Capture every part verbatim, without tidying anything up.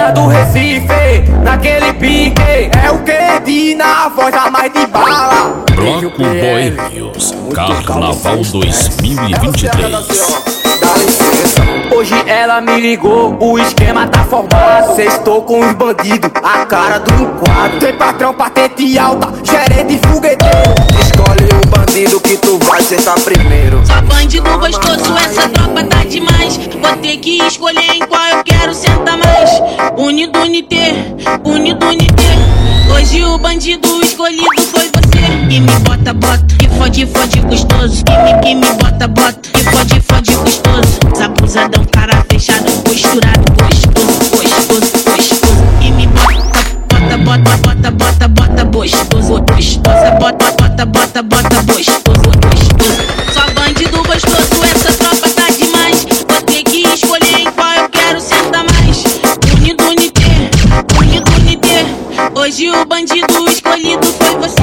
Menina do Recife, naquele pique. É o que na voz a mais de bala. Bloco Boêmios, Carnaval dois mil e vinte e três. Hoje ela me ligou, o esquema tá formado. Sextou com os bandidos, a cara do enquadro. Tem patrão, patente alta, gerente fogueteiro. Escolhe o bandido que tu vai sentar primeiro. Só bandido gostoso, essa tropa tá demais. Vou ter que escolher em qual eu quero sentar mais. Unido, unité, unido, unité. Hoje o bandido escolhido foi você. Que me bota, bota, que fode, fode gostoso. Que me, que me bota, bota, que fode, fode gostoso. Abusadão, cara fechado, posturado, gostoso, gostoso, gostoso. Que me bota, bota, bota, bota, bota, bota, gostoso, gostosa. Bota, bota, bota, bota, gostoso, gostoso. Só bandido gostoso, essa tropa tá demais. Vou ter que escolher em qual eu quero sentar mais. Unido, unité, unido, unité. Hoje o bandido escolhido foi você.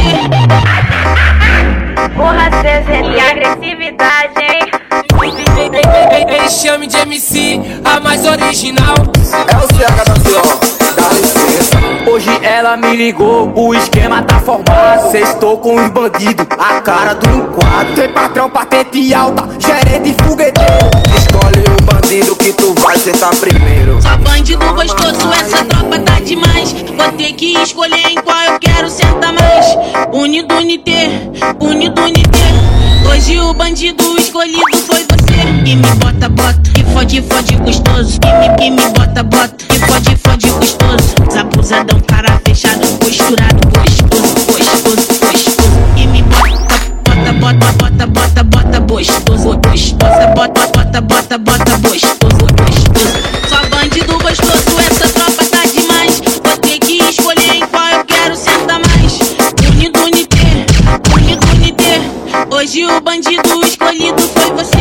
Porra, César, que agressividade, hein? Ele chame de M C, a mais original. É o C H da C O, dá licença. Hoje ela me ligou, o esquema tá formado. Sextou com os bandidos, a cara do enquadro. Tem patrão, patente alta, gerente fogueteiro. Escolhe o bandido que tu vai sentar primeiro. Só bandido gostoso, essa tropa tá demais. Vou ter que escolher em qual eu quero sentar mais. Unido, unité, unido, unité. Hoje o bandido escolhido foi você. Que me bota, bota, que fode, fode gostoso. Que me, que me bota, bota, que fode, fode gostoso. Abusadão, cara fechado, posturado, gostoso, gostoso, gostoso. Que me bota, bota, bota, bota, bota, bota, gostoso, gostosa. Bota, bota, bota, bota, gostoso, gostoso. Só bandido gostoso, essa tropa tá demais. Vou ter que escolher em qual eu quero sentar mais. Unido, unité, unido, unité. Hoje o bandido escolhido foi você.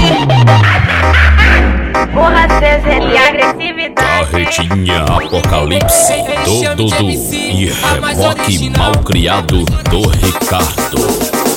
Porra, César, que agressividade. Carretinha Apocalipse do Dudu e reboque mal criado do Ricardo.